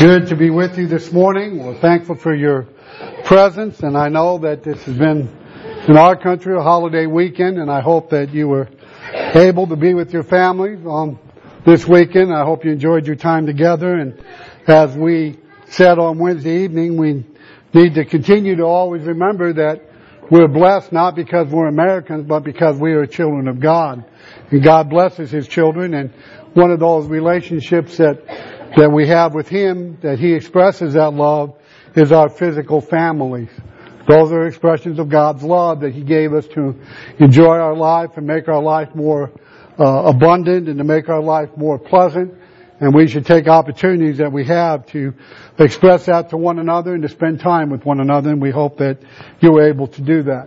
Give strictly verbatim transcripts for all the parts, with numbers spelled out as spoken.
Good to be with you this morning. We're thankful for your presence, and I know that this has been, in our country, a holiday weekend, and I hope that you were able to be with your family on this weekend. I hope you enjoyed your time together, and as we said on Wednesday evening, we need to continue to always remember that we're blessed not because we're Americans, but because we are children of God. And God blesses His children, and one of those relationships that that we have with Him, that He expresses that love, is our physical families. Those are expressions of God's love that He gave us to enjoy our life and make our life more uh, abundant and to make our life more pleasant. And we should take opportunities that we have to express that to one another and to spend time with one another, and we hope that you're able to do that.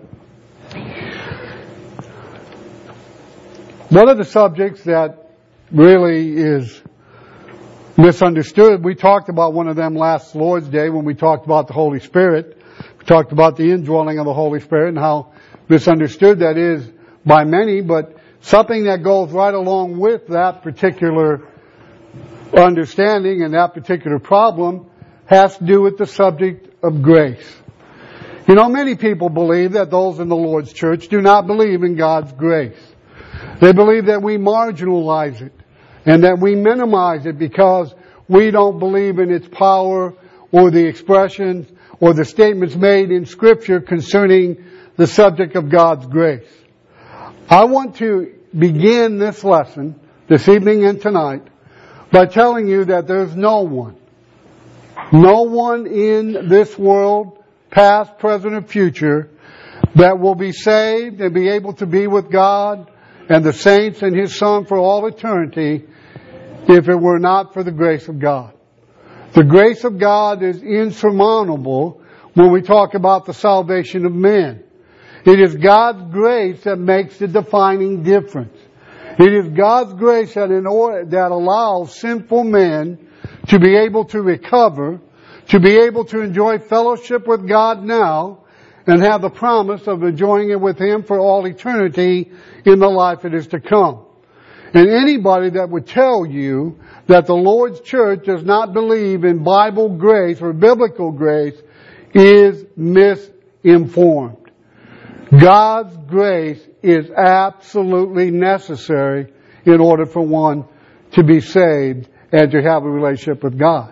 One of the subjects that really is misunderstood, we talked about one of them last Lord's Day when we talked about the Holy Spirit. We talked about the indwelling of the Holy Spirit and how misunderstood that is by many, but something that goes right along with that particular understanding and that particular problem has to do with the subject of grace. You know, many people believe that those in the Lord's church do not believe in God's grace. They believe that we marginalize it and that we minimize it because we don't believe in its power or the expressions or the statements made in Scripture concerning the subject of God's grace. I want to begin this lesson this evening and tonight by telling you that there's no one, no one in this world, past, present, or future, that will be saved and be able to be with God and the saints and His Son for all eternity if it were not for the grace of God. The grace of God is insurmountable when we talk about the salvation of men. It is God's grace that makes the defining difference. It is God's grace that in order, that allows sinful men to be able to recover, to be able to enjoy fellowship with God now, and have the promise of enjoying it with Him for all eternity in the life that is to come. And anybody that would tell you that the Lord's church does not believe in Bible grace or biblical grace is misinformed. God's grace is absolutely necessary in order for one to be saved and to have a relationship with God.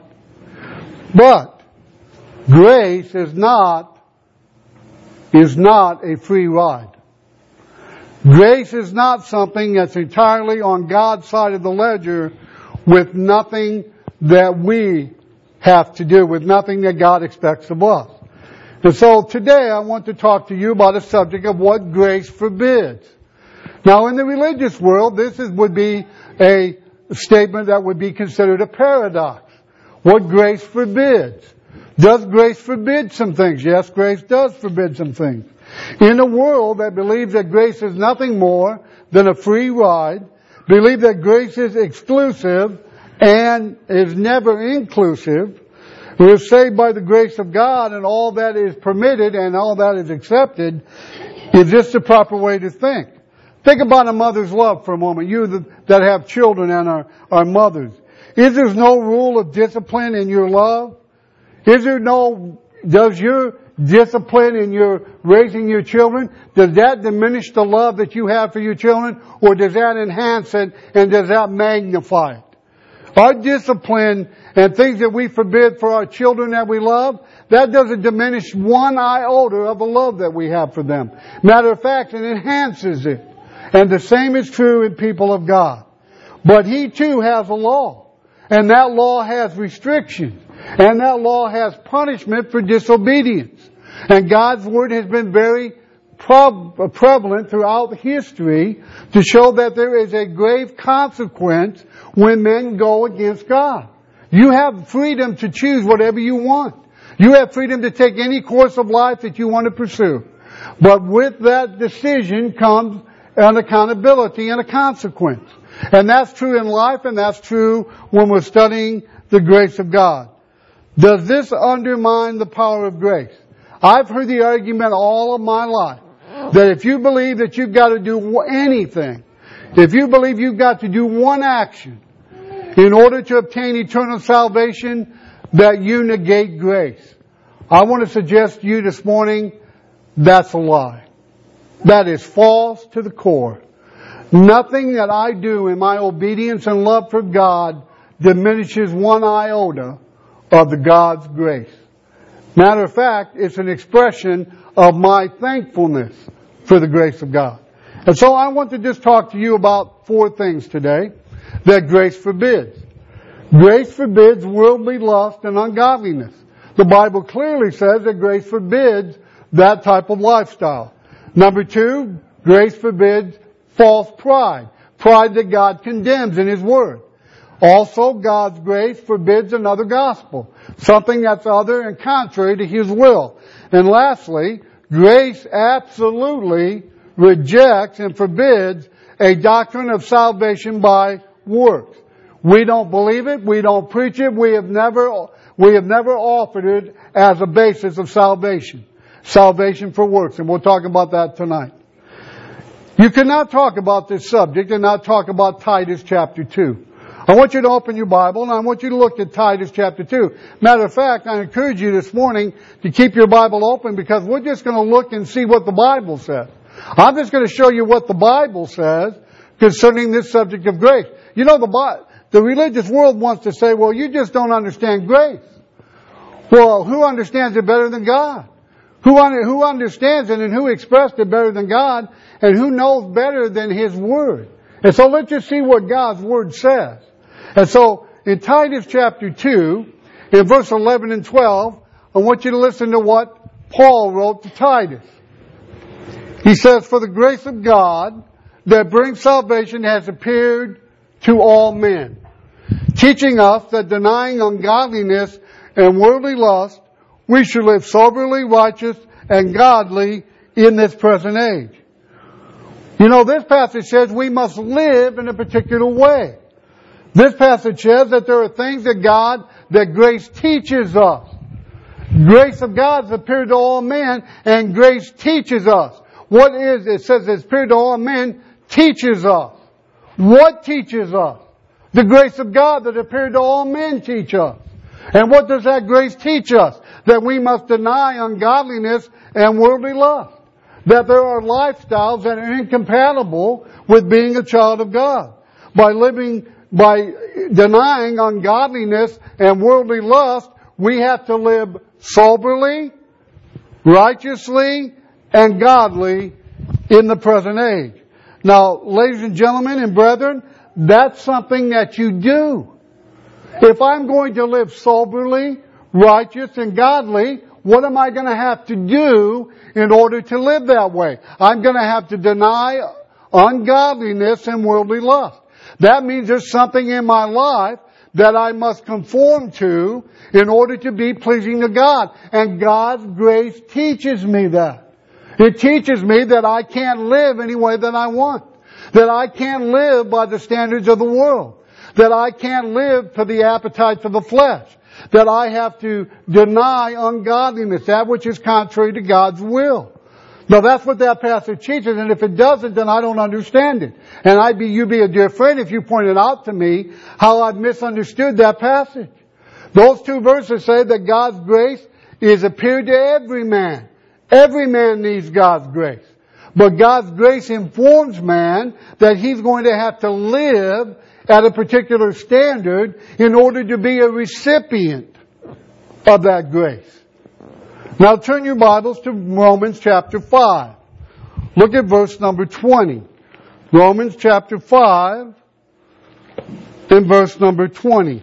But grace is not, is not a free ride. Grace is not something that's entirely on God's side of the ledger with nothing that we have to do, with nothing that God expects of us. And so today I want to talk to you about a subject of what grace forbids. Now in the religious world, this is, would be a statement that would be considered a paradox. What grace forbids. Does grace forbid some things? Yes, grace does forbid some things. In a world that believes that grace is nothing more than a free ride, believe that grace is exclusive and is never inclusive, we're saved by the grace of God and all that is permitted and all that is accepted, is this the proper way to think? Think about a mother's love for a moment, you that have children and are, are mothers. Is there no rule of discipline in your love? Is there no, does your discipline in your raising your children, does that diminish the love that you have for your children, or does that enhance it and does that magnify it? Our discipline and things that we forbid for our children that we love, that doesn't diminish one iota of the love that we have for them. Matter of fact, it enhances it. And the same is true in people of God. But He too has a law. And that law has restrictions. And that law has punishment for disobedience. And God's Word has been very prevalent throughout history to show that there is a grave consequence when men go against God. You have freedom to choose whatever you want. You have freedom to take any course of life that you want to pursue. But with that decision comes an accountability and a consequence. And that's true in life, and that's true when we're studying the grace of God. Does this undermine the power of grace? I've heard the argument all of my life that if you believe that you've got to do anything, if you believe you've got to do one action in order to obtain eternal salvation, that you negate grace. I want to suggest to you this morning, that's a lie. That is false to the core. Nothing that I do in my obedience and love for God diminishes one iota of the God's grace. Matter of fact, it's an expression of my thankfulness for the grace of God. And so I want to just talk to you about four things today that grace forbids. Grace forbids worldly lust and ungodliness. The Bible clearly says that grace forbids that type of lifestyle. Number two, grace forbids false pride. Pride that God condemns in His Word. Also, God's grace forbids another gospel. Something that's other and contrary to His will. And lastly, grace absolutely rejects and forbids a doctrine of salvation by works. We don't believe it. We don't preach it. We have never, we have never offered it as a basis of salvation. Salvation for works. And we'll talk about that tonight. You cannot talk about this subject and not talk about Titus chapter two. I want you to open your Bible and I want you to look at Titus chapter two. Matter of fact, I encourage you this morning to keep your Bible open because we're just going to look and see what the Bible says. I'm just going to show you what the Bible says concerning this subject of grace. You know, the Bible, the religious world wants to say, well, you just don't understand grace. Well, who understands it better than God? Who, un- who understands it and who expressed it better than God? And who knows better than His Word? And so let's just see what God's Word says. And so in Titus chapter two, in verse eleven and twelve, I want you to listen to what Paul wrote to Titus. He says, for the grace of God that brings salvation has appeared to all men, teaching us that denying ungodliness and worldly lust, we should live soberly, righteous, and godly in this present age. You know, this passage says we must live in a particular way. This passage says that there are things that God, that grace teaches us. Grace of God has appeared to all men, and grace teaches us. What is, it says it's appeared to all men, teaches us. What teaches us? The grace of God that appeared to all men teach us. And what does that grace teach us? That we must deny ungodliness and worldly lust. That there are lifestyles that are incompatible with being a child of God. By living, by denying ungodliness and worldly lust, we have to live soberly, righteously, and godly in the present age. Now, ladies and gentlemen and brethren, that's something that you do. If I'm going to live soberly, righteous, and godly, what am I going to have to do in order to live that way? I'm going to have to deny ungodliness and worldly lust. That means there's something in my life that I must conform to in order to be pleasing to God. And God's grace teaches me that. It teaches me that I can't live any way that I want. That I can't live by the standards of the world. That I can't live to the appetites of the flesh. That I have to deny ungodliness, that which is contrary to God's will. Now that's what that passage teaches, and if it doesn't, then I don't understand it. And I'd be, you'd be a dear friend if you pointed out to me how I've misunderstood that passage. Those two verses say that God's grace is appeared to every man. Every man needs God's grace. But God's grace informs man that he's going to have to live at a particular standard in order to be a recipient of that grace. Now turn your Bibles to Romans chapter five. Look at verse number twenty. Romans chapter five and verse number twenty.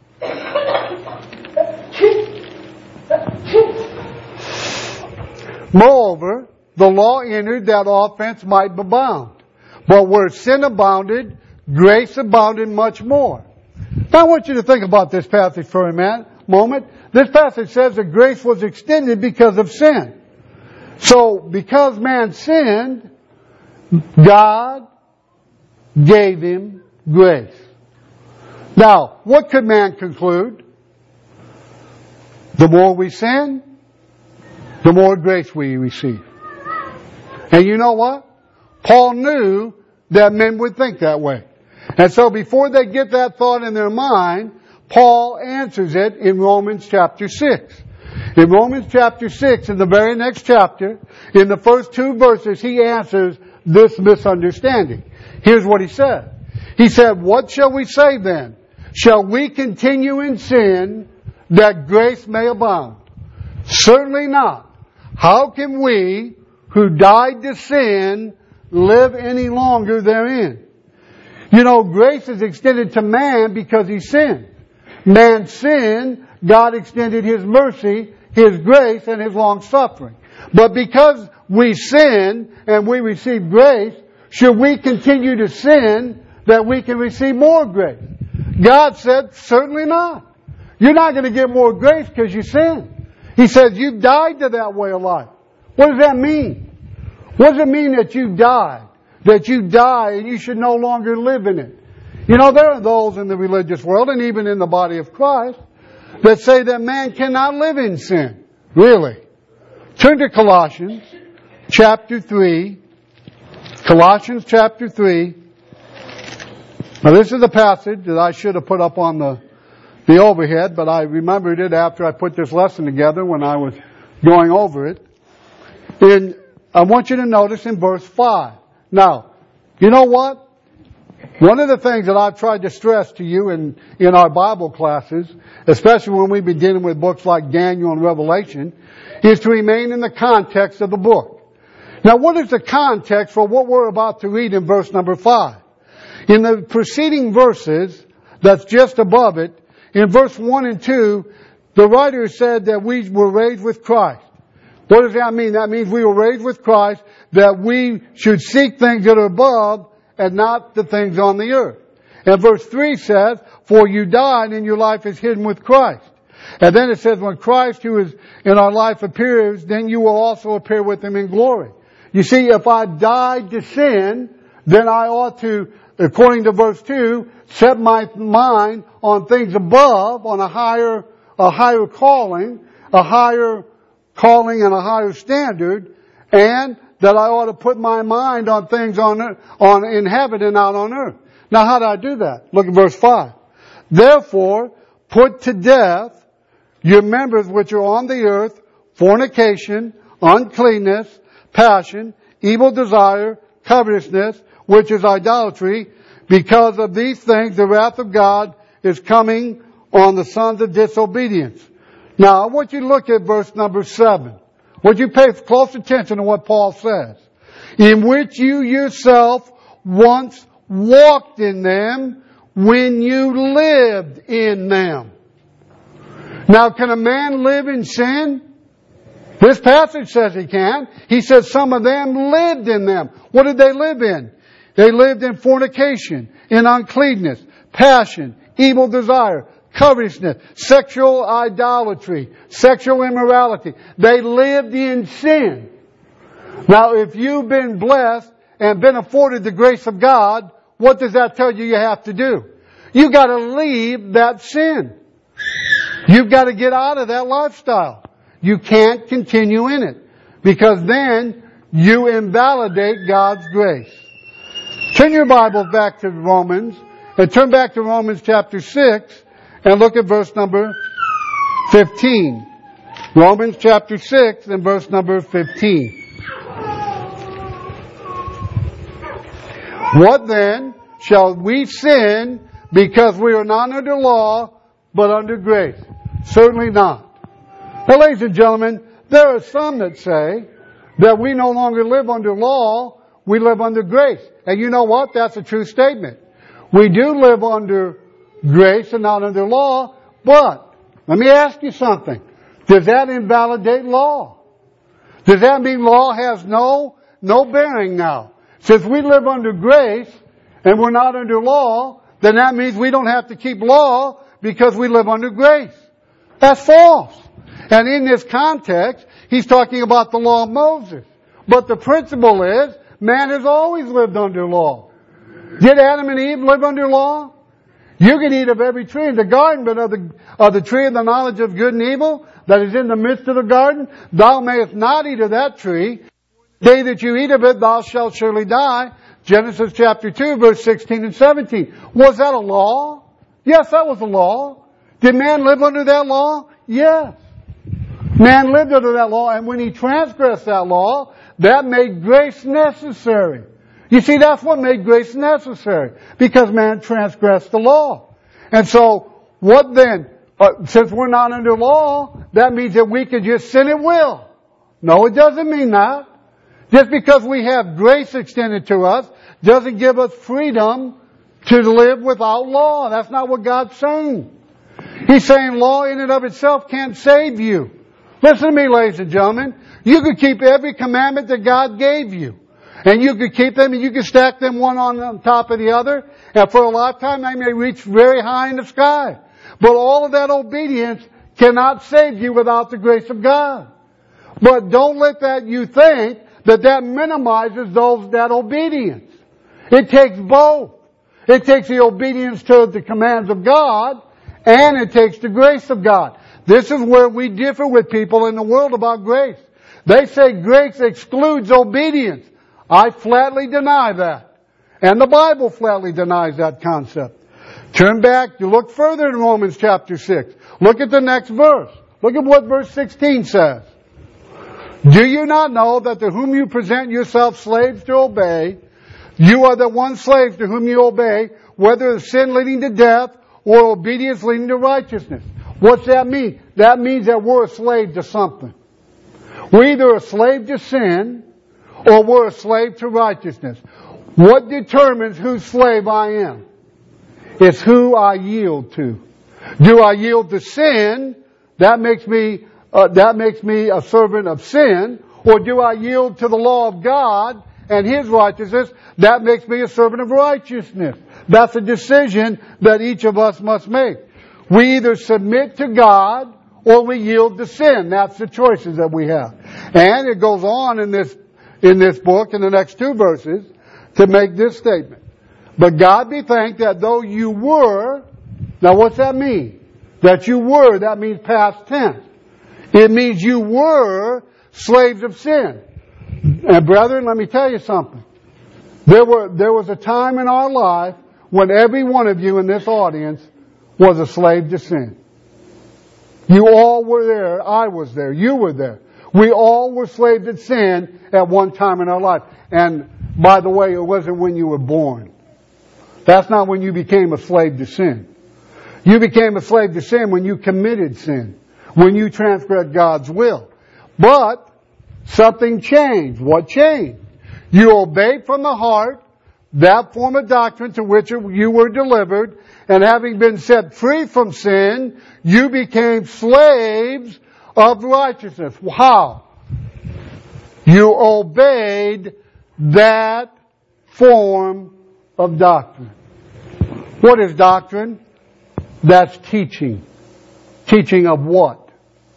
Moreover, the law entered that offense might abound. But where sin abounded, grace abounded much more. Now I want you to think about this passage for a minute, moment. This passage says that grace was extended because of sin. So, because man sinned, God gave him grace. Now, what could man conclude? The more we sin, the more grace we receive. And you know what? Paul knew that men would think that way. And so before they get that thought in their mind, Paul answers it in Romans chapter six. In Romans chapter six, in the very next chapter, in the first two verses, he answers this misunderstanding. Here's what he said. He said, what shall we say then? Shall we continue in sin that grace may abound? Certainly not. How can we, who died to sin, live any longer therein? You know, grace is extended to man because he sinned. Man sinned, God extended His mercy, His grace, and His long suffering. But because we sin and we receive grace, should we continue to sin that we can receive more grace? God said, certainly not. You're not going to get more grace because you sin. He says you died to that way of life. What does that mean? What does it mean that you died? That you die and you should no longer live in it? You know, there are those in the religious world and even in the body of Christ that say that man cannot live in sin. Really? Turn to Colossians chapter three. Colossians chapter three. Now this is a passage that I should have put up on the, the overhead, but I remembered it after I put this lesson together when I was going over it. And I want you to notice in verse five. Now, you know what? One of the things that I've tried to stress to you in, in our Bible classes, especially when we've been dealing with books like Daniel and Revelation, is to remain in the context of the book. Now, what is the context for what we're about to read in verse number five? In the preceding verses, that's just above it, in verse one and two, the writer said that we were raised with Christ. What does that mean? That means we were raised with Christ, that we should seek things that are above and not the things on the earth. And verse three says, for you died and your life is hidden with Christ. And then it says, when Christ who is in our life appears, then you will also appear with Him in glory. You see, if I died to sin, then I ought to, according to verse two, set my mind on things above, on a higher, a higher calling, a higher calling and a higher standard, and that I ought to put my mind on things on on in heaven and not on earth. Now, how do I do that? Look at verse five. Therefore, put to death your members which are on the earth, fornication, uncleanness, passion, evil desire, covetousness, which is idolatry. Because of these things, the wrath of God is coming on the sons of disobedience. Now, I want you to look at verse number seven. Would you pay close attention to what Paul says? In which you yourself once walked in them when you lived in them. Now, can a man live in sin? This passage says he can. He says some of them lived in them. What did they live in? They lived in fornication, in uncleanness, passion, evil desire, covetousness, sexual idolatry, sexual immorality. They lived in sin. Now, if you've been blessed and been afforded the grace of God, what does that tell you you have to do? You've got to leave that sin. You've got to get out of that lifestyle. You can't continue in it, because then you invalidate God's grace. Turn your Bibles back to Romans, and turn back to Romans chapter six, and look at verse number fifteen. Romans chapter six and verse number fifteen. What then? Shall we sin because we are not under law, but under grace? Certainly not. Now, ladies and gentlemen, there are some that say that we no longer live under law, we live under grace. And you know what? That's a true statement. We do live under grace and not under law, but let me ask you something. Does that invalidate law? Does that mean law has no, no bearing now? Since we live under grace and we're not under law, then that means we don't have to keep law because we live under grace. That's false. And in this context, he's talking about the law of Moses. But the principle is, man has always lived under law. Did Adam and Eve live under law? You can eat of every tree in the garden, but of the, of the tree of the knowledge of good and evil that is in the midst of the garden, thou mayest not eat of that tree. The day that you eat of it, thou shalt surely die. Genesis chapter two, verse sixteen and seventeen. Was that a law? Yes, that was a law. Did man live under that law? Yes. Man lived under that law, and when he transgressed that law, that made grace necessary. You see, that's what made grace necessary, because man transgressed the law. And so, what then? Uh, since we're not under law, that means that we can just sin at will. No, it doesn't mean that. Just because we have grace extended to us doesn't give us freedom to live without law. That's not what God's saying. He's saying law in and of itself can't save you. Listen to me, ladies and gentlemen. You could keep every commandment that God gave you. And you could keep them and you could stack them one on top of the other. And for a lifetime they may reach very high in the sky. But all of that obedience cannot save you without the grace of God. But don't let that you think that that minimizes those that obedience. It takes both. It takes the obedience to the commands of God, and it takes the grace of God. This is where we differ with people in the world about grace. They say grace excludes obedience. I flatly deny that. And the Bible flatly denies that concept. Turn back, you look further in Romans chapter six. Look at the next verse. Look at what verse sixteen says. Do you not know that to whom you present yourselves slaves to obey, you are the one slave to whom you obey, whether of sin leading to death or obedience leading to righteousness? What's that mean? That means that we're a slave to something. We're either a slave to sin or we're a slave to righteousness. What determines whose slave I am? It's who I yield to. Do I yield to sin? That makes me uh, that makes me a servant of sin. Or do I yield to the law of God and His righteousness? That makes me a servant of righteousness. That's a decision that each of us must make. We either submit to God or we yield to sin. That's the choices that we have. And it goes on in this in this book in the next two verses to make this statement. But God be thanked that though you were, now what's that mean? That you were, that means past tense. It means you were slaves of sin. And brethren, let me tell you something. There were, there was a time in our life when every one of you in this audience was a slave to sin. You all were there. I was there. You were there. We all were slaves to sin at one time in our life. And by the way, it wasn't when you were born. That's not when you became a slave to sin. You became a slave to sin when you committed sin, when you transgressed God's will. But something changed. What changed? You obeyed from the heart that form of doctrine to which you were delivered, and having been set free from sin, you became slaves of righteousness. How? You obeyed that form of doctrine. What is doctrine? That's teaching. Teaching of what?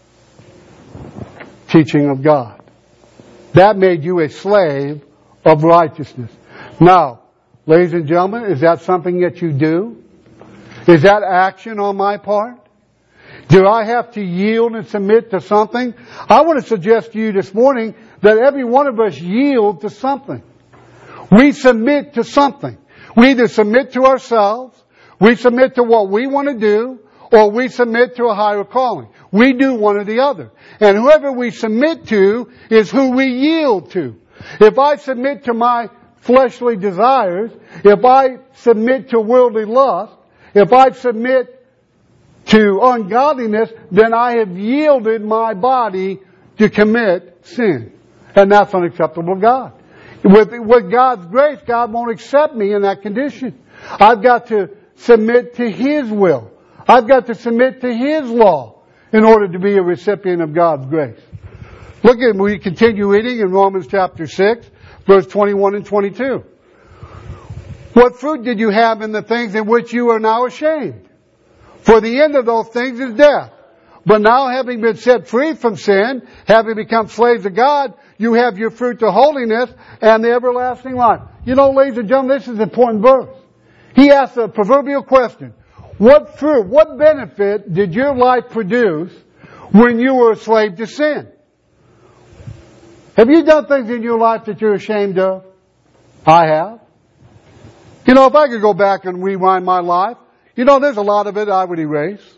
Teaching of God. That made you a slave of righteousness. Now, ladies and gentlemen, is that something that you do? Is that action on my part? Do I have to yield and submit to something? I want to suggest to you this morning that every one of us yield to something. We submit to something. We either submit to ourselves, we submit to what we want to do, or we submit to a higher calling. We do one or the other. And whoever we submit to is who we yield to. If I submit to my fleshly desires, if I submit to worldly lust, if I submit to ungodliness, then I have yielded my body to commit sin. And that's unacceptable to God. With, with God's grace, God won't accept me in that condition. I've got to submit to His will. I've got to submit to His law in order to be a recipient of God's grace. Look at, we continue reading in Romans chapter six, verse twenty-one and twenty-two. What fruit did you have in the things in which you are now ashamed? For the end of those things is death. But now, having been set free from sin, having become slaves of God, you have your fruit to holiness and the everlasting life. You know, ladies and gentlemen, this is an important verse. He asked a proverbial question. What fruit, what benefit did your life produce when you were a slave to sin? Have you done things in your life that you're ashamed of? I have. You know, if I could go back and rewind my life, you know, there's a lot of it I would erase.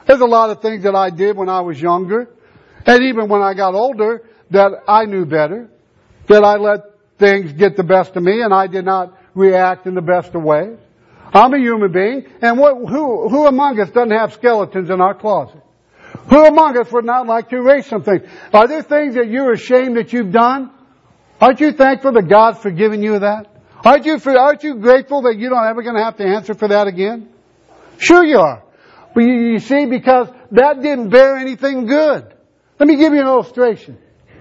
There's a lot of things that I did when I was younger, and even when I got older, that I knew better, that I let things get the best of me, and I did not react in the best of ways. I'm a human being, and what, who, who among us doesn't have skeletons in our closet? Who among us would not like to erase some things? Are there things that you're ashamed that you've done? Aren't you thankful that God's forgiven you of that? Aren't you, aren't you grateful that you're not ever going to have to answer for that again? Sure you are. But you, you see, because that didn't bear anything good. Let me give you an illustration.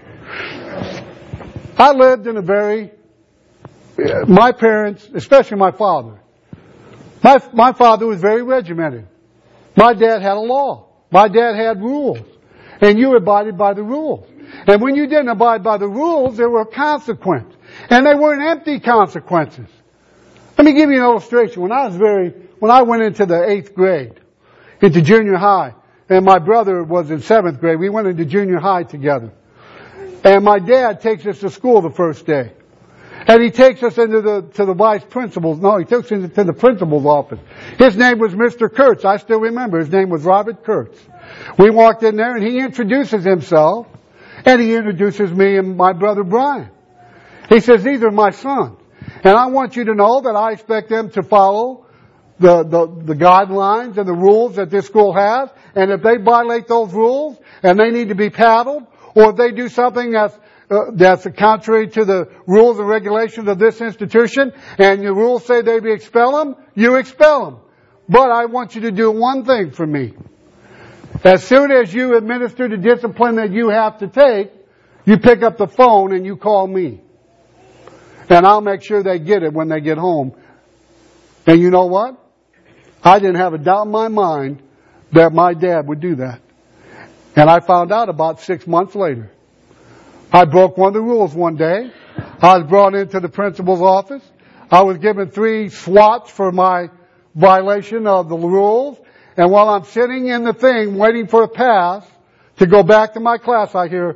I lived in a very, my parents, especially my father, my, my father was very regimented. My dad had a law. My dad had rules. And you abided by the rules. And when you didn't abide by the rules, there were consequences. And they weren't empty consequences. Let me give you an illustration. When I was very, when I went into the eighth grade, into junior high, and my brother was in seventh grade, we went into junior high together. And my dad takes us to school the first day. And he takes us into the, to the vice principal's, no, he took us into the principal's office. His name was Mister Kurtz. I still remember. His name was Robert Kurtz. We walked in there and he introduces himself, and he introduces me and my brother Brian. He says, these are my sons. And I want you to know that I expect them to follow the, the, the guidelines and the rules that this school has. And if they violate those rules and they need to be paddled, or if they do something that's Uh, that's contrary to the rules and regulations of this institution, and your rules say they be expel them, you expel them. But I want you to do one thing for me. As soon as you administer the discipline that you have to take, you pick up the phone and you call me. And I'll make sure they get it when they get home. And you know what? I didn't have a doubt in my mind that my dad would do that. And I found out about six months later. I broke one of the rules one day. I was brought into the principal's office. I was given three swats for my violation of the rules. And while I'm sitting in the thing waiting for a pass to go back to my class, I hear,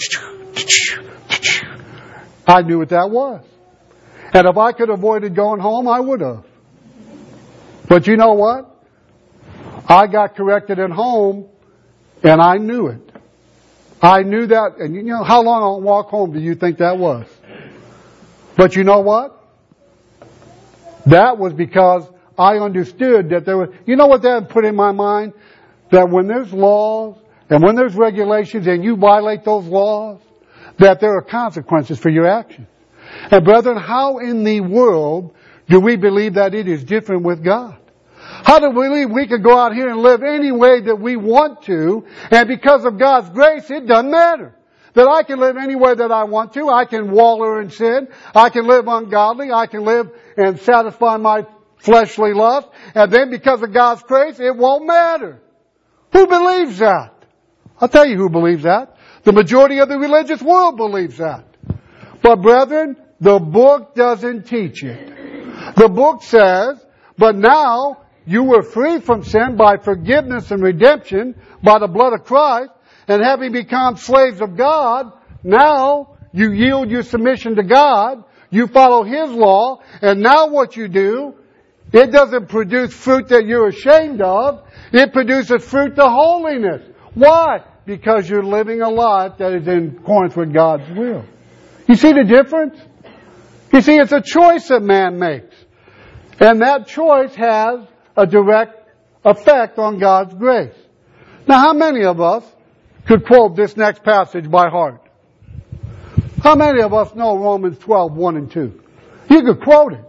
I knew what that was. And if I could have avoided going home, I would have. But you know what? I got corrected at home, and I knew it. I knew that, and you know, how long on a walk home do you think that was? But you know what? That was because I understood that there was, you know what that put in my mind? That when there's laws, and when there's regulations, and you violate those laws, that there are consequences for your actions. And brethren, how in the world do we believe that it is different with God? How do we believe we can go out here and live any way that we want to, and because of God's grace, it doesn't matter. That I can live any way that I want to. I can wallow in sin. I can live ungodly. I can live and satisfy my fleshly lust. And then because of God's grace, it won't matter. Who believes that? I'll tell you who believes that. The majority of the religious world believes that. But brethren, the book doesn't teach it. The book says, but now you were free from sin by forgiveness and redemption by the blood of Christ, and having become slaves of God, now you yield your submission to God, you follow His law, and now what you do, it doesn't produce fruit that you're ashamed of, it produces fruit to holiness. Why? Because you're living a life that is in accordance with God's will. You see the difference? You see, it's a choice that man makes. And that choice has a direct effect on God's grace. Now, how many of us could quote this next passage by heart? How many of us know Romans twelve, one and two? You could quote it.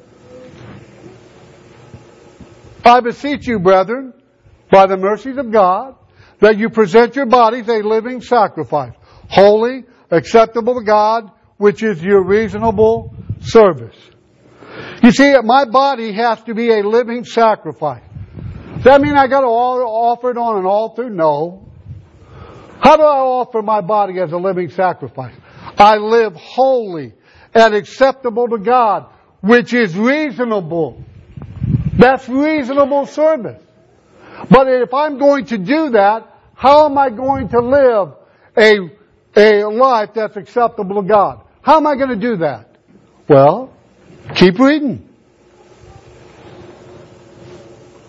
I beseech you, brethren, by the mercies of God, that you present your bodies a living sacrifice, holy, acceptable to God, which is your reasonable service. You see, my body has to be a living sacrifice. Does that mean I got to offer it on an altar? No. How do I offer my body as a living sacrifice? I live holy and acceptable to God, which is reasonable. That's reasonable service. But if I'm going to do that, how am I going to live a, a life that's acceptable to God? How am I going to do that? Well, keep reading.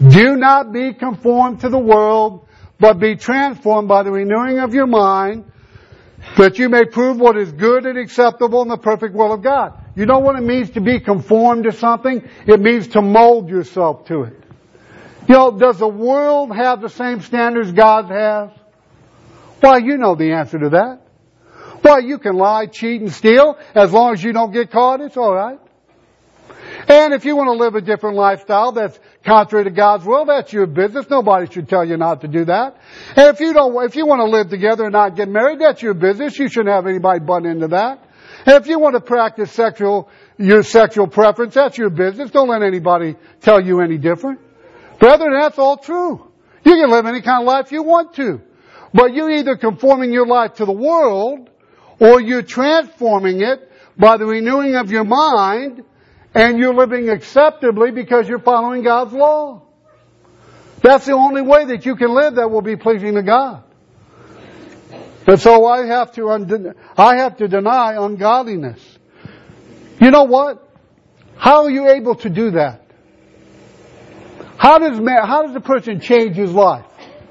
Do not be conformed to the world, but be transformed by the renewing of your mind, that you may prove what is good and acceptable in the perfect will of God. You know what it means to be conformed to something? It means to mold yourself to it. You know, does the world have the same standards God has? Why, you know the answer to that. Why, you can lie, cheat, and steal. As long as you don't get caught, it's all right. And if you want to live a different lifestyle that's contrary to God's will, that's your business. Nobody should tell you not to do that. And if you don't, if you want to live together and not get married, that's your business. You shouldn't have anybody butt into that. And if you want to practice sexual, your sexual preference, that's your business. Don't let anybody tell you any different. Brethren, that's all true. You can live any kind of life you want to. But you're either conforming your life to the world, or you're transforming it by the renewing of your mind, and you're living acceptably because you're following God's law. That's the only way that you can live that will be pleasing to God. And so I have to, und- I have to deny ungodliness. You know what? How are you able to do that? How does man, how does a person change his life?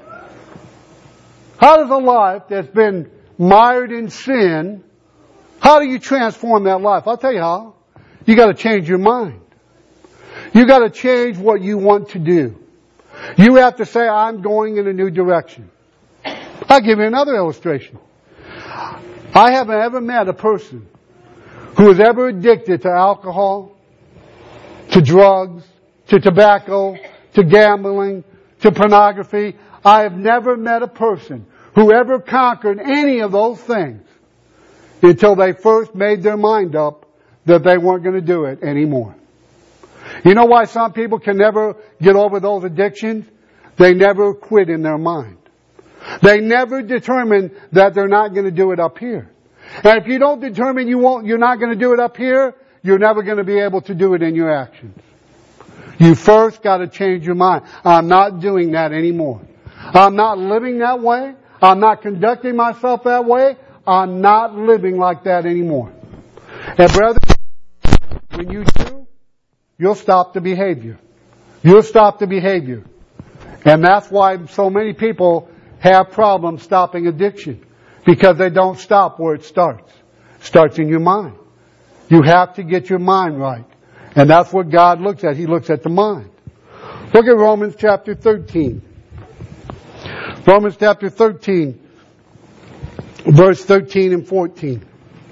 How does a life that's been mired in sin, how do you transform that life? I'll tell you how. You got to change your mind. You got to change what you want to do. You have to say, I'm going in a new direction. I'll give you another illustration. I haven't ever met a person who is ever addicted to alcohol, to drugs, to tobacco, to gambling, to pornography. I have never met a person who ever conquered any of those things until they first made their mind up that they weren't going to do it anymore. You know why some people can never get over those addictions? They never quit in their mind. They never determine that they're not going to do it up here. And if you don't determine you won't, you're not going to do it up here, you're never going to be able to do it in your actions. You first got to change your mind. I'm not doing that anymore. I'm not living that way. I'm not conducting myself that way. I'm not living like that anymore. And brother, when you do, you'll stop the behavior. You'll stop the behavior. And that's why so many people have problems stopping addiction. Because they don't stop where it starts. It starts in your mind. You have to get your mind right. And that's what God looks at. He looks at the mind. Look at Romans chapter thirteen. Romans chapter thirteen, verse thirteen and fourteen.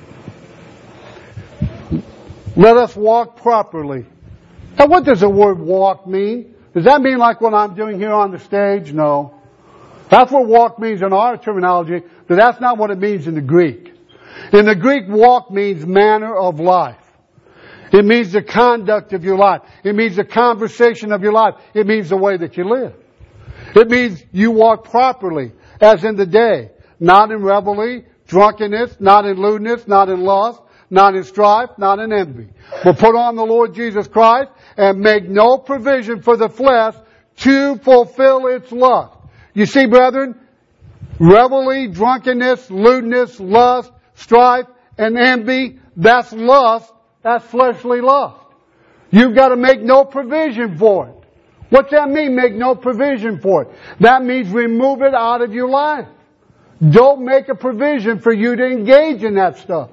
Let us walk properly. Now what does the word walk mean? Does that mean like what I'm doing here on the stage? No. That's what walk means in our terminology, but that's not what it means in the Greek. In the Greek, walk means manner of life. It means the conduct of your life. It means the conversation of your life. It means the way that you live. It means you walk properly, as in the day, not in revelry, drunkenness, not in lewdness, not in lust, not in strife, not in envy. But put on the Lord Jesus Christ and make no provision for the flesh to fulfill its lust. You see, brethren, revelry, drunkenness, lewdness, lust, strife, and envy, that's lust, that's fleshly lust. You've got to make no provision for it. What's that mean, make no provision for it? That means remove it out of your life. Don't make a provision for you to engage in that stuff.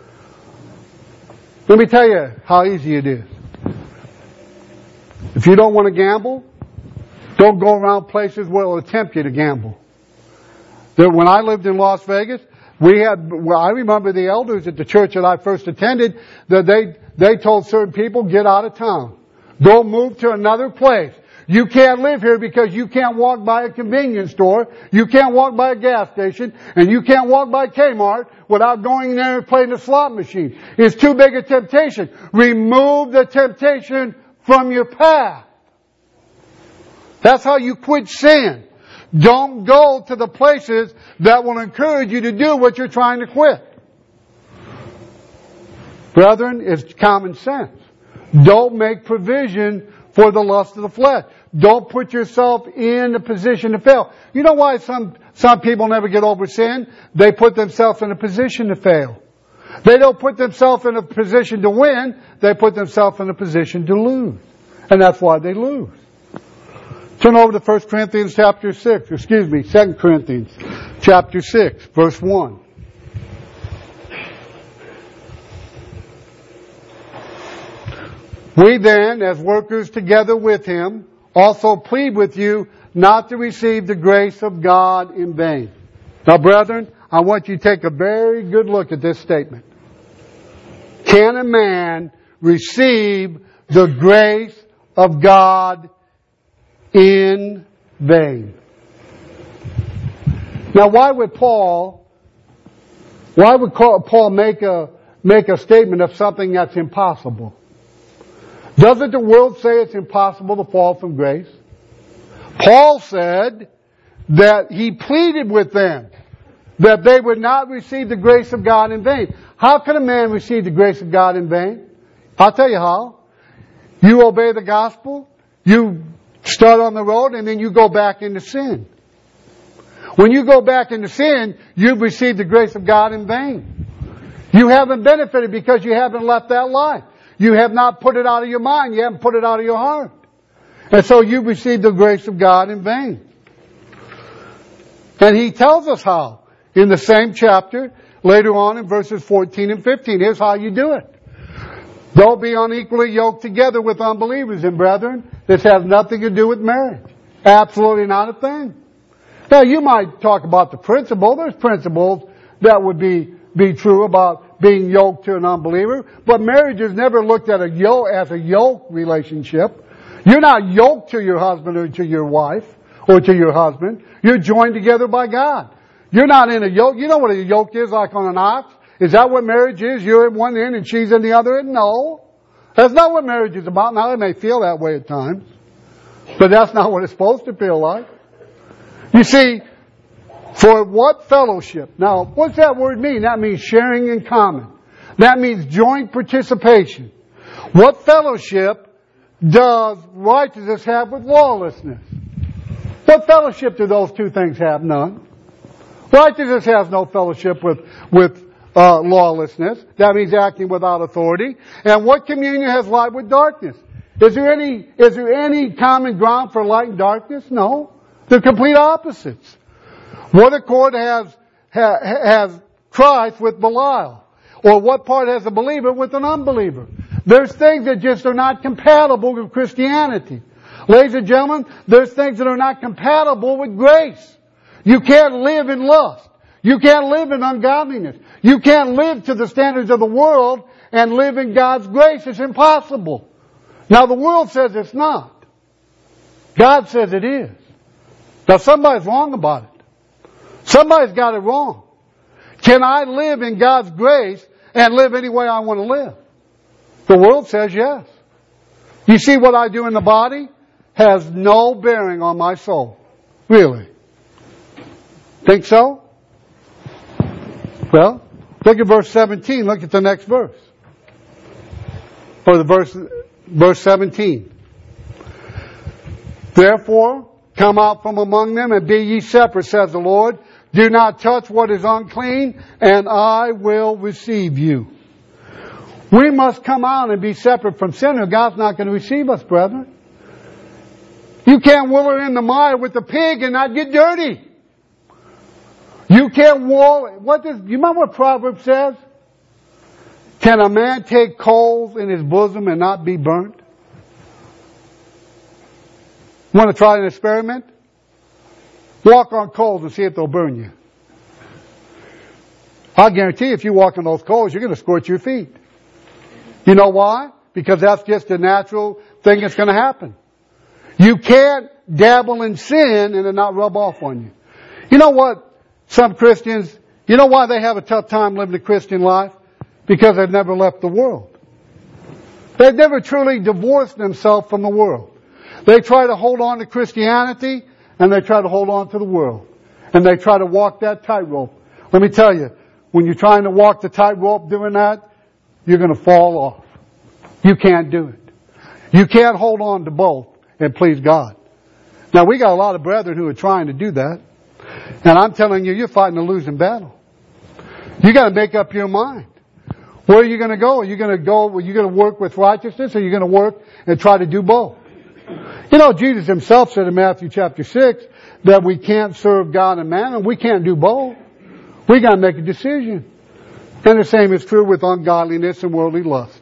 Let me tell you how easy it is. If you don't want to gamble, don't go around places where it will tempt you to gamble. When I lived in Las Vegas, we had, well, I remember the elders at the church that I first attended, that they, they told certain people, get out of town. Go move to another place. You can't live here because you can't walk by a convenience store, you can't walk by a gas station, and you can't walk by Kmart without going there and playing the slot machine. It's too big a temptation. Remove the temptation from your path. That's how you quit sin. Don't go to the places that will encourage you to do what you're trying to quit. Brethren, it's common sense. Don't make provision for the lust of the flesh. Don't put yourself in a position to fail. You know why some, some people never get over sin? They put themselves in a position to fail. They don't put themselves in a position to win. They put themselves in a position to lose. And that's why they lose. Turn over to First Corinthians chapter six, excuse me, Second Corinthians chapter six, verse one. We then, as workers together with him, also plead with you not to receive the grace of God in vain. Now, brethren, I want you to take a very good look at this statement. Can a man receive the grace of God in vain? Now, why would Paul, why would Paul make a, make a statement of something that's impossible? Doesn't the world say it's impossible to fall from grace? Paul said that he pleaded with them that they would not receive the grace of God in vain. How can a man receive the grace of God in vain? I'll tell you how. You obey the gospel, you start on the road, and then you go back into sin. When you go back into sin, you've received the grace of God in vain. You haven't benefited because you haven't left that life. You have not put it out of your mind. You haven't put it out of your heart. And so you've received the grace of God in vain. And he tells us how. In the same chapter, later on in verses fourteen and fifteen. Here's how you do it. Don't be unequally yoked together with unbelievers. And brethren, this has nothing to do with marriage. Absolutely not a thing. Now you might talk about the principle. There's principles that would be, be true about being yoked to an unbeliever. But marriage is never looked at a yoke, as a yoke relationship. You're not yoked to your husband or to your wife or to your husband. You're joined together by God. You're not in a yoke. You know what a yoke is, like on an ox? Is that what marriage is? You're at one end and she's in the other end? No. That's not what marriage is about. Now, it may feel that way at times. But that's not what it's supposed to feel like. You see, for what fellowship? Now, what's that word mean? That means sharing in common. That means joint participation. What fellowship does righteousness have with lawlessness? What fellowship do those two things have? None. Righteousness has no fellowship with, with uh, lawlessness. That means acting without authority. And what communion has light with darkness? Is there any, is there any common ground for light and darkness? No. They're complete opposites. What accord has, ha, has Christ with Belial? Or what part has a believer with an unbeliever? There's things that just are not compatible with Christianity. Ladies and gentlemen, there's things that are not compatible with grace. You can't live in lust. You can't live in ungodliness. You can't live to the standards of the world and live in God's grace. It's impossible. Now the world says it's not. God says it is. Now somebody's wrong about it. Somebody's got it wrong. Can I live in God's grace and live any way I want to live? The world says yes. You see, what I do in the body has no bearing on my soul. Really. Think so? Well, look at verse seventeen. Look at the next verse. Or the verse, verse seventeen. Therefore, come out from among them and be ye separate, says the Lord. Do not touch what is unclean, and I will receive you. We must come out and be separate from sin, or God's not going to receive us, brethren. You can't willer in the mire with the pig and not get dirty. You can't wall. What does, you remember what Proverbs says? Can a man take coals in his bosom and not be burnt? Want to try an experiment? Walk on coals and see if they'll burn you. I'll guarantee you, if you walk on those coals, you're going to scorch your feet. You know why? Because that's just a natural thing that's going to happen. You can't dabble in sin and it not rub off on you. You know what? Some Christians, you know why they have a tough time living the Christian life? Because they've never left the world. They've never truly divorced themselves from the world. They try to hold on to Christianity and they try to hold on to the world. And they try to walk that tightrope. Let me tell you, when you're trying to walk the tightrope doing that, you're going to fall off. You can't do it. You can't hold on to both and please God. Now, we got a lot of brethren who are trying to do that. And I'm telling you, you're fighting a losing battle. You got to make up your mind. Where are you going to go? Are you going to go, are you going to work with righteousness, or are you going to work and try to do both? You know, Jesus himself said in Matthew chapter six that we can't serve God and mammon. We can't do both. We got to make a decision. And the same is true with ungodliness and worldly lust.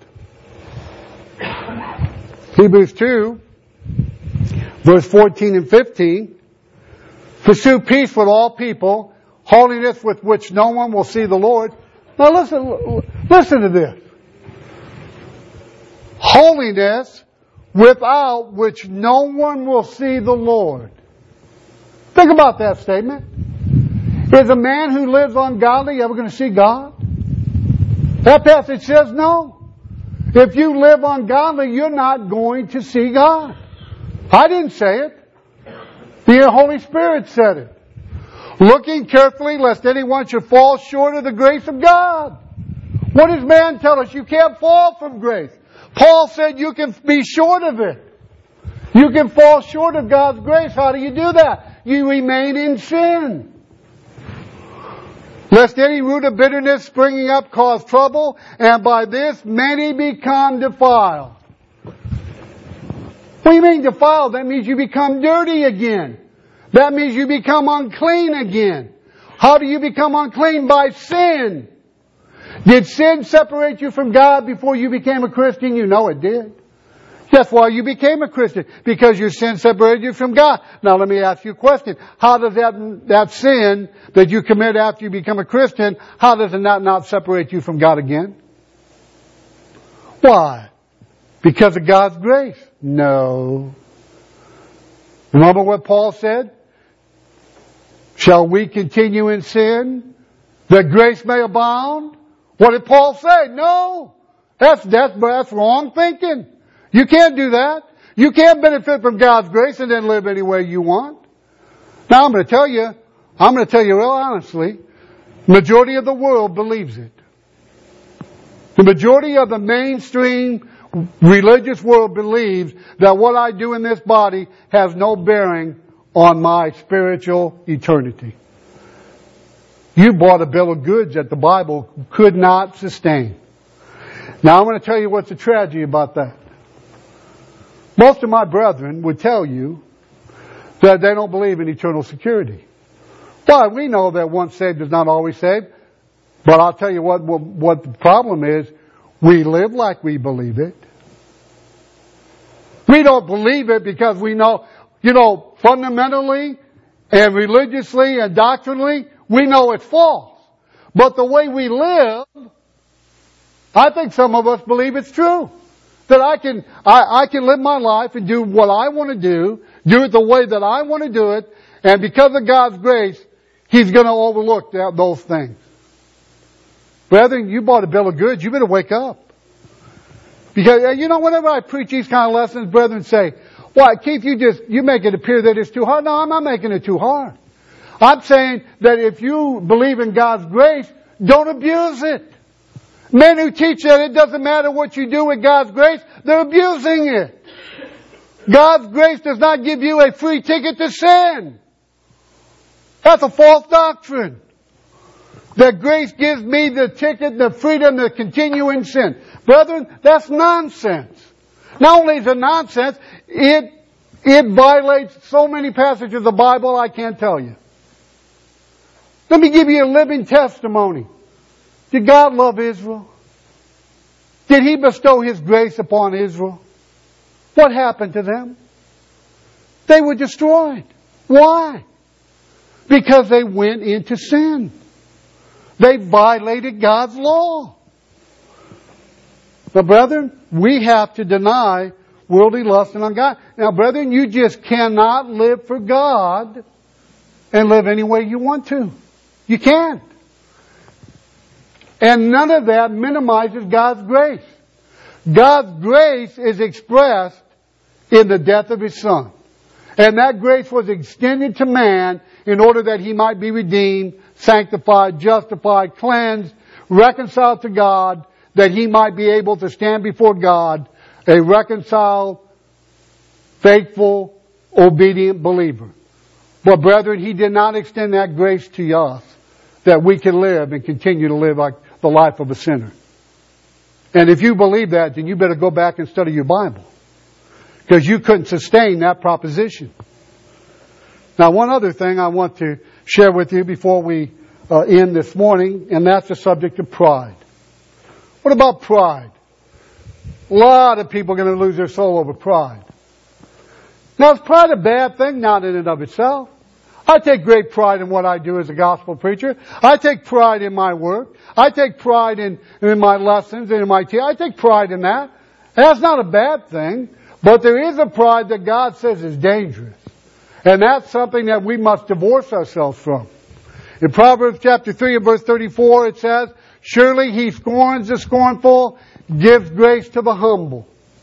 Hebrews two, verse fourteen and fifteen. Pursue peace with all people, holiness with which no one will see the Lord. Now listen, listen to this. Holiness without which no one will see the Lord. Think about that statement. Is a man who lives ungodly ever going to see God? That passage says no. If you live ungodly, you're not going to see God. I didn't say it. The Holy Spirit said it. Looking carefully lest anyone should fall short of the grace of God. What does man tell us? You can't fall from grace. Paul said you can be short of it. You can fall short of God's grace. How do you do that? You remain in sin. Lest any root of bitterness springing up cause trouble, and by this many become defiled. What do you mean defiled? That means you become dirty again. That means you become unclean again. How do you become unclean? By sin. Did sin separate you from God before you became a Christian? You know it did. That's why you became a Christian. Because your sin separated you from God. Now let me ask you a question. How does that, that sin that you commit after you become a Christian, how does it not, not separate you from God again? Why? Because of God's grace? No. Remember what Paul said? Shall we continue in sin that grace may abound? What did Paul say? No. That's, that's, that's wrong thinking. You can't do that. You can't benefit from God's grace and then live any way you want. Now I'm going to tell you, I'm going to tell you real honestly, majority of the world believes it. The majority of the mainstream religious world believes that what I do in this body has no bearing on my spiritual eternity. You bought a bill of goods that the Bible could not sustain. Now I'm going to tell you what's a tragedy about that. Most of my brethren would tell you that they don't believe in eternal security. Why? We know that once saved is not always saved. But I'll tell you what, what, what the problem is. We live like we believe it. We don't believe it because we know, you know, fundamentally and religiously and doctrinally, we know it's false. But the way we live, I think some of us believe it's true. That I can, I, I can live my life and do what I want to do, do it the way that I want to do it, and because of God's grace, He's going to overlook that, those things. Brethren, you bought a bill of goods, you better wake up. Because, you know, whenever I preach these kind of lessons, brethren say, why, Keith, you just, you make it appear that it's too hard. No, I'm not making it too hard. I'm saying that if you believe in God's grace, don't abuse it. Men who teach that it doesn't matter what you do with God's grace, they're abusing it. God's grace does not give you a free ticket to sin. That's a false doctrine. That grace gives me the ticket, the freedom to continue in sin. Brethren, that's nonsense. Not only is it nonsense, it, it violates so many passages of the Bible I can't tell you. Let me give you a living testimony. Did God love Israel? Did He bestow His grace upon Israel? What happened to them? They were destroyed. Why? Because they went into sin. They violated God's law. But brethren, we have to deny worldly lust and ungodliness. Now brethren, you just cannot live for God and live any way you want to. You can't. And none of that minimizes God's grace. God's grace is expressed in the death of His Son. And that grace was extended to man in order that he might be redeemed, sanctified, justified, cleansed, reconciled to God, that he might be able to stand before God, a reconciled, faithful, obedient believer. But brethren, He did not extend that grace to us, that we can live and continue to live like the life of a sinner. And if you believe that, then you better go back and study your Bible. because you couldn't sustain that proposition. Now, one other thing I want to share with you before we uh, end this morning, and that's the subject of pride. What about pride? A lot of people are going to lose their soul over pride. Now, is pride a bad thing? Not in and of itself. I take great pride in what I do as a gospel preacher. I take pride in my work. I take pride in, in my lessons and in my teaching. I take pride in that. That's not a bad thing. But there is a pride that God says is dangerous. And that's something that we must divorce ourselves from. In Proverbs chapter three and verse thirty-four it says, surely he scorns the scornful, gives grace to the humble.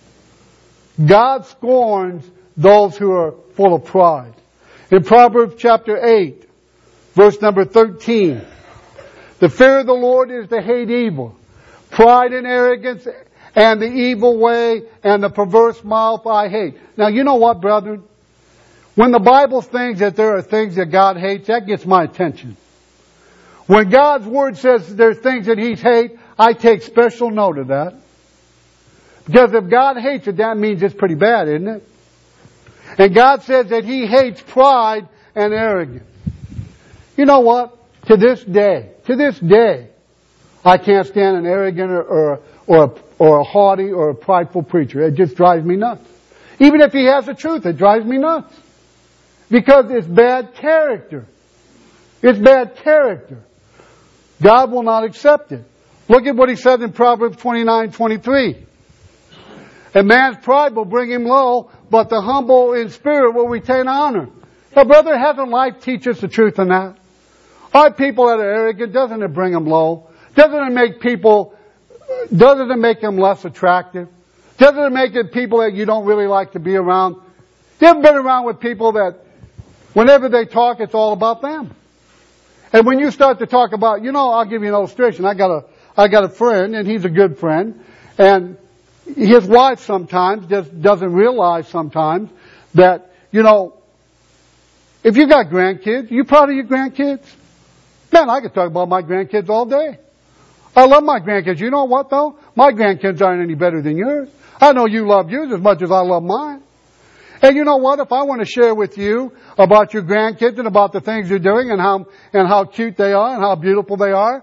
God scorns those who are full of pride. In Proverbs chapter eight, verse number thirteen, the fear of the Lord is to hate evil, pride and arrogance and the evil way and the perverse mouth I hate. Now you know what, brethren? When the Bible thinks that there are things that God hates, that gets my attention. When God's Word says there are things that He hates, I take special note of that. Because if God hates it, that means it's pretty bad, isn't it? And God says that He hates pride and arrogance. You know what? To this day, to this day, I can't stand an arrogant or, or, or, or a haughty or a prideful preacher. It just drives me nuts. Even if he has the truth, it drives me nuts. Because it's bad character. It's bad character. God will not accept it. Look at what He said in Proverbs twenty-nine twenty-three. A man's pride will bring him low, but the humble in spirit will retain honor. Now, brother, hasn't life teach us the truth in that? Our people that are arrogant, doesn't it bring them low? Doesn't it make people, doesn't it make them less attractive? Doesn't it make it people that you don't really like to be around? You ever been around with people that whenever they talk, it's all about them? And when you start to talk about, you know, I'll give you an illustration. I got a, I got a friend, and he's a good friend, and his wife sometimes just doesn't realize sometimes that, you know, if you got grandkids, you proud of your grandkids? Man, I could talk about my grandkids all day. I love my grandkids. You know what though? My grandkids aren't any better than yours. I know you love yours as much as I love mine. And you know what? If I want to share with you about your grandkids and about the things you're doing and how, and how cute they are and how beautiful they are,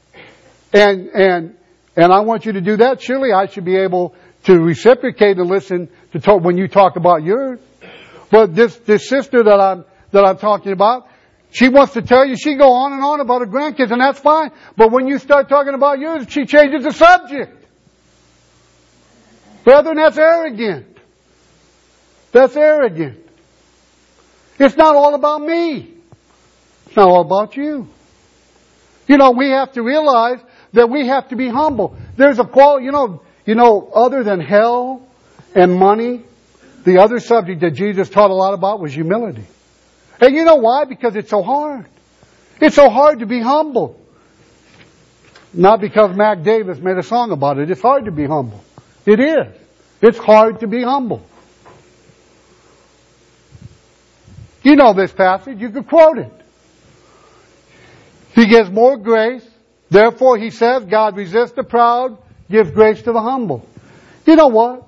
and, and, and I want you to do that, surely I should be able to reciprocate and listen to talk when you talk about yours. But this, this sister that I'm, that I'm talking about, she wants to tell you, she go on and on about her grandkids, and that's fine. But when you start talking about yours, she changes the subject. Brethren, that's arrogant. That's arrogant. It's not all about me. It's not all about you. You know, we have to realize that we have to be humble. There's a quality, you know, you know, other than hell and money, the other subject that Jesus taught a lot about was humility. And you know why? Because it's so hard. It's so hard to be humble. Not because Mac Davis made a song about it. It's hard to be humble. It is. It's hard to be humble. You know this passage. You could quote it. He gives more grace. Therefore, he says, God resists the proud, gives grace to the humble. You know what?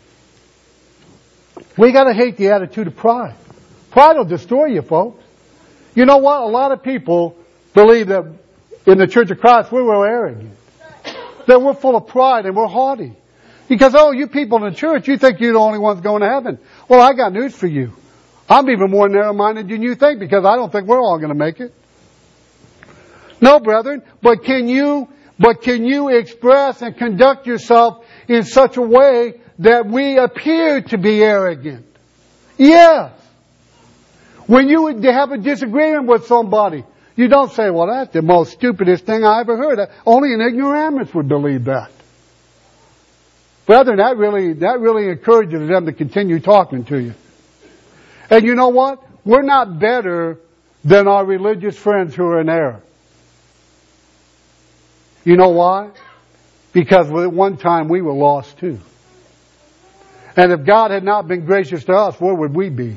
We got to hate the attitude of pride. Pride will destroy you, folks. You know what? A lot of people believe that in the Church of Christ we're real arrogant. That we're full of pride and we're haughty. Because, oh, you people in the church, you think you're the only ones going to heaven. Well, I got news for you. I'm even more narrow-minded than you think, because I don't think we're all going to make it. No, brethren, but can you, but can you express and conduct yourself in such a way that we appear to be arrogant? Yes. When you would have a disagreement with somebody, you don't say, well, that's the most stupidest thing I ever heard. Only an ignoramus would believe that. Brethren, that really, that really encourages them to continue talking to you. And you know what? We're not better than our religious friends who are in error. You know why? Because at one time we were lost too. And if God had not been gracious to us, where would we be?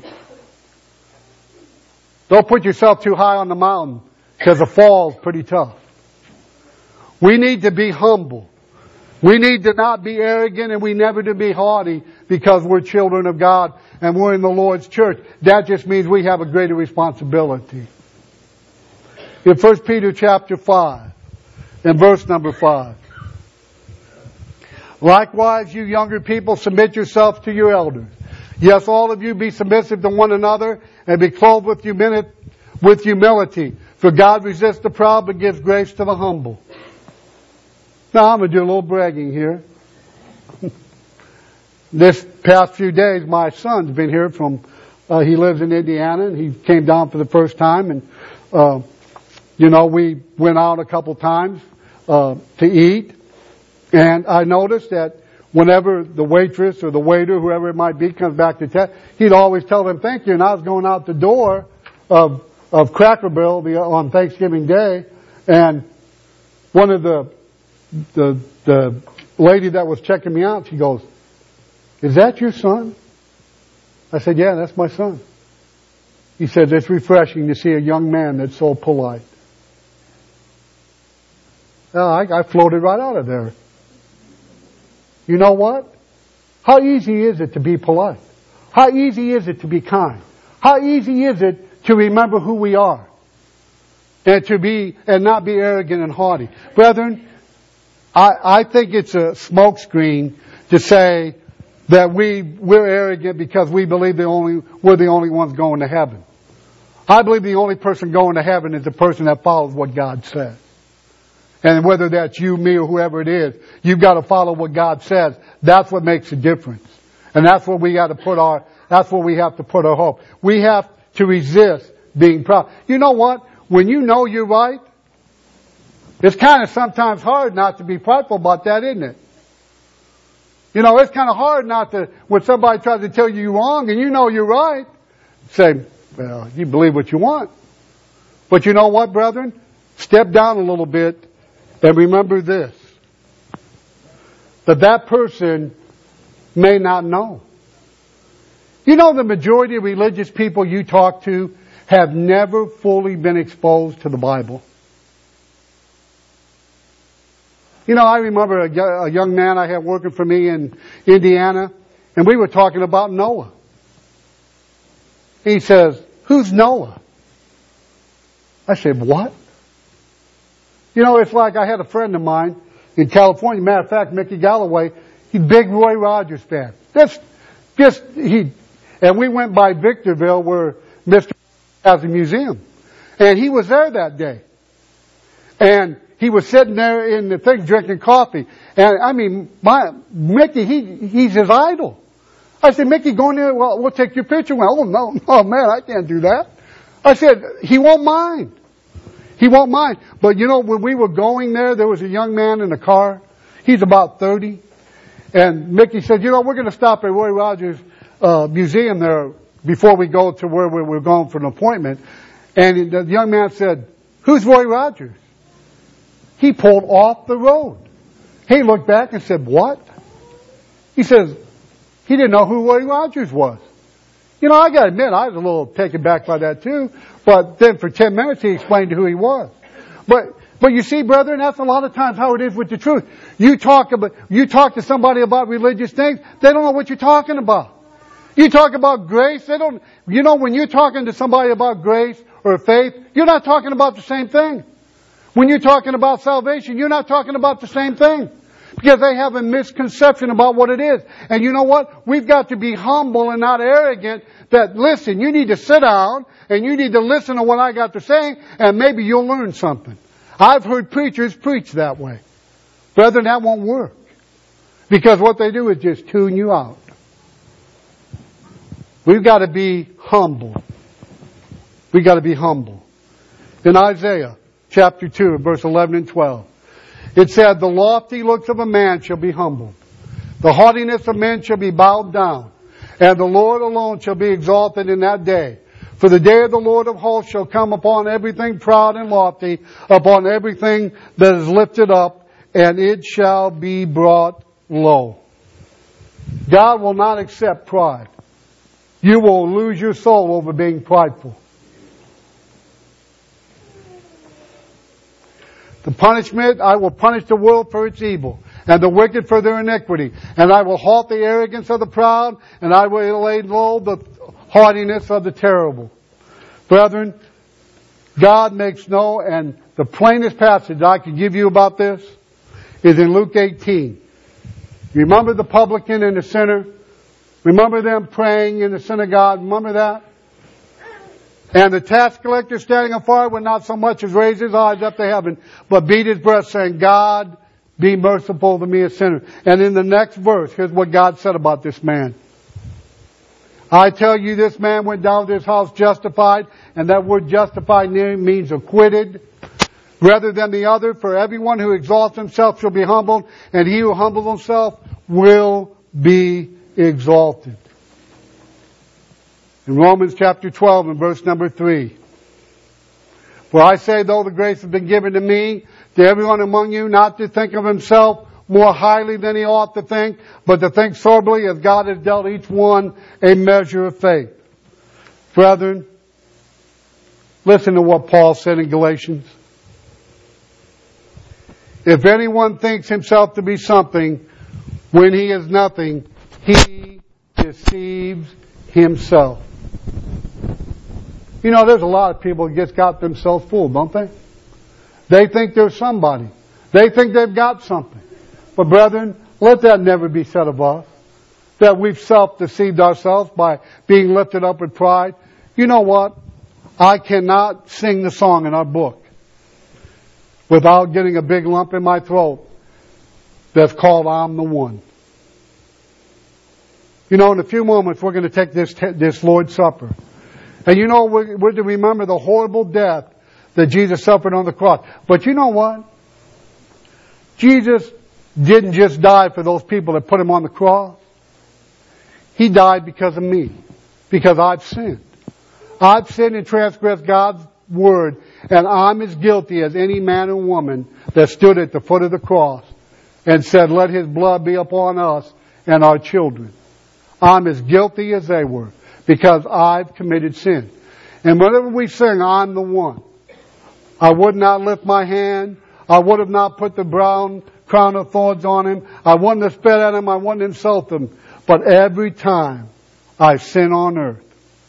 Don't put yourself too high on the mountain, because the fall's pretty tough. We need to be humble. We need to not be arrogant, and we never to be haughty because we're children of God and we're in the Lord's church. That just means we have a greater responsibility. In First Peter chapter five, and verse number five. Likewise, you younger people, submit yourselves to your elders. Yes, all of you be submissive to one another and be clothed with humility, with humility. For God resists the proud but gives grace to the humble. Now, I'm going to do a little bragging here. This past few days, my son's been here from, uh, he lives in Indiana, and he came down for the first time. And, uh, you know, we went out a couple times uh, to eat. And I noticed that whenever the waitress or the waiter, whoever it might be, comes back to town, he'd always tell them thank you. And I was going out the door of, of Cracker Barrel on Thanksgiving Day, and one of the The the lady that was checking me out, she goes, "Is that your son?" I said, "Yeah, that's my son." He said, "It's refreshing to see a young man that's so polite." Well, I, I floated right out of there. You know what? How easy is it to be polite? How easy is it to be kind? How easy is it to remember who we are? And to be, and not be arrogant and haughty. Brethren, I, I think it's a smokescreen to say that we, we're arrogant because we believe the only, we're the only ones going to heaven. I believe the only person going to heaven is the person that follows what God says. And whether that's you, me, or whoever it is, you've got to follow what God says. That's what makes a difference. And that's what we got to put our, that's where we have to put our hope. We have to resist being proud. You know what? When you know you're right, it's kind of sometimes hard not to be prideful about that, isn't it? You know, it's kind of hard not to, when somebody tries to tell you you're wrong and you know you're right, say, well, you believe what you want. But you know what, brethren? Step down a little bit and remember this. That that person may not know. You know, the majority of religious people you talk to have never fully been exposed to the Bible. You know, I remember a, a young man I had working for me in Indiana, and we were talking about Noah. He says, "Who's Noah?" I said, "What?" You know, it's like I had a friend of mine in California, matter of fact, Mickey Galloway, he's a big Roy Rogers fan. Just, just, he, and we went by Victorville where Mister has a museum. And he was there that day. And he was sitting there in the thing drinking coffee. And I mean, my, Mickey, he, he's his idol. I said, "Mickey, go in there, well, we'll take your picture." Well, oh no, oh man, I can't do that. I said, he won't mind. He won't mind. But you know, when we were going there, there was a young man in a car. He's about thirty. And Mickey said, "You know, we're going to stop at Roy Rogers uh, Museum there before we go to where we were going for an appointment." And the young man said, "Who's Roy Rogers?" He pulled off the road. He looked back and said, "What?" He says, he didn't know who Roy Rogers was. You know, I got to admit, I was a little taken back by that too. But then for ten minutes he explained who he was. But, but you see, brethren, that's a lot of times how it is with the truth. You talk about, you talk to somebody about religious things, they don't know what you're talking about. You talk about grace, they don't, you know, when you're talking to somebody about grace or faith, you're not talking about the same thing. When you're talking about salvation, you're not talking about the same thing. Because they have a misconception about what it is. And you know what? We've got to be humble and not arrogant that, listen, you need to sit down and you need to listen to what I got to say and maybe you'll learn something. I've heard preachers preach that way. Brethren, that won't work. Because what they do is just tune you out. We've got to be humble. We've got to be humble. In Isaiah chapter two, verse eleven and twelve, it said, "The lofty looks of a man shall be humbled. The haughtiness of men shall be bowed down. And the Lord alone shall be exalted in that day. For the day of the Lord of hosts shall come upon everything proud and lofty, upon everything that is lifted up, and it shall be brought low." God will not accept pride. You will lose your soul over being prideful. The punishment, I will punish the world for its evil, and the wicked for their iniquity. And I will halt the arrogance of the proud, and I will lay low the haughtiness of the terrible. Brethren, God makes no, and the plainest passage I could give you about this is in Luke eighteen. Remember the publican and the sinner? Remember them praying in the synagogue? Remember that? And the tax collector standing afar would not so much as raise his eyes up to heaven, but beat his breast, saying, God, be merciful to me, a sinner. And in the next verse, here's what God said about this man. I tell you, this man went down to his house justified, and that word justified means acquitted, rather than the other. For everyone who exalts himself shall be humbled, and he who humbles himself will be exalted. In Romans chapter twelve and verse number three. For I say, though the grace has been given to me, to everyone among you, not to think of himself more highly than he ought to think, but to think soberly as God has dealt each one a measure of faith. Brethren, listen to what Paul said in Galatians. If anyone thinks himself to be something when he is nothing, he deceives himself. You know, there's a lot of people that just got themselves fooled, don't they? They think they're somebody. They think they've got something. But brethren, let that never be said of us, that we've self-deceived ourselves by being lifted up with pride. You know what? I cannot sing the song in our book without getting a big lump in my throat that's called I'm the One. You know, in a few moments we're going to take this this Lord's Supper. And you know, we're, we're to remember the horrible death that Jesus suffered on the cross. But you know what? Jesus didn't just die for those people that put him on the cross. He died because of me. Because I've sinned. I've sinned and transgressed God's word. And I'm as guilty as any man or woman that stood at the foot of the cross and said, let his blood be upon us and our children. I'm as guilty as they were. Because I've committed sin. And whenever we sing, I'm the One, I would not lift my hand. I would have not put the brown crown of thorns on him. I wouldn't have spit at him. I wouldn't insult him. But every time I sin on earth,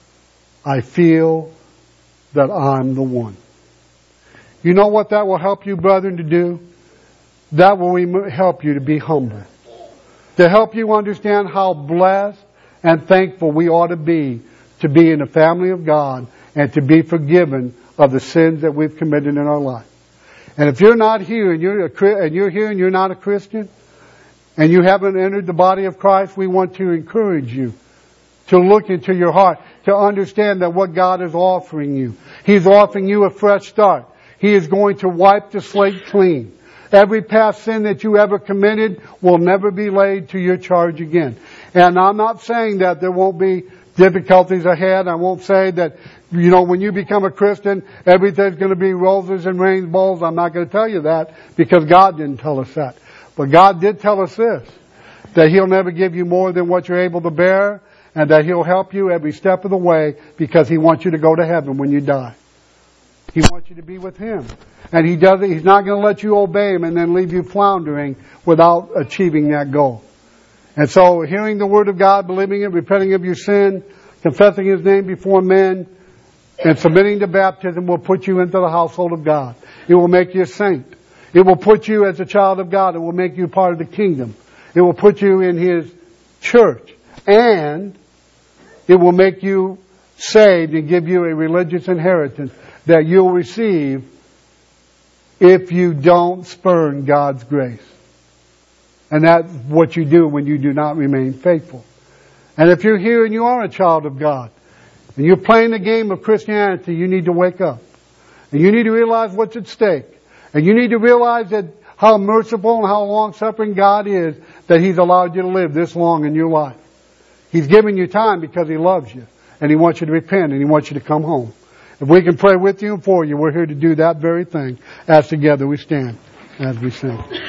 I feel that I'm the One. You know what that will help you, brethren, to do? That will help you to be humble. To help you understand how blessed and thankful we ought to be to be in the family of God and to be forgiven of the sins that we've committed in our life. And if you're not here and you're a, and you're here and you're not a Christian and you haven't entered the body of Christ, we want to encourage you to look into your heart, to understand that what God is offering you. He's offering you a fresh start. He is going to wipe the slate clean. Every past sin that you ever committed will never be laid to your charge again. And I'm not saying that there won't be difficulties ahead. I won't say that, you know, when you become a Christian, everything's going to be roses and rainbows. I'm not going to tell you that because God didn't tell us that. But God did tell us this, that He'll never give you more than what you're able to bear, and that He'll help you every step of the way because He wants you to go to heaven when you die. He wants you to be with Him. And He doesn't, He's not going to let you obey Him and then leave you floundering without achieving that goal. And so, hearing the Word of God, believing it, repenting of your sin, confessing His name before men, and submitting to baptism will put you into the household of God. It will make you a saint. It will put you as a child of God. It will make you part of the kingdom. It will put you in His church. And it will make you saved and give you a religious inheritance that you'll receive if you don't spurn God's grace. And that's what you do when you do not remain faithful. And if you're here and you are a child of God, and you're playing the game of Christianity, you need to wake up. And you need to realize what's at stake. And you need to realize that how merciful and how long-suffering God is that He's allowed you to live this long in your life. He's given you time because He loves you. And He wants you to repent and He wants you to come home. If we can pray with you and for you, we're here to do that very thing. As together we stand, as we sing.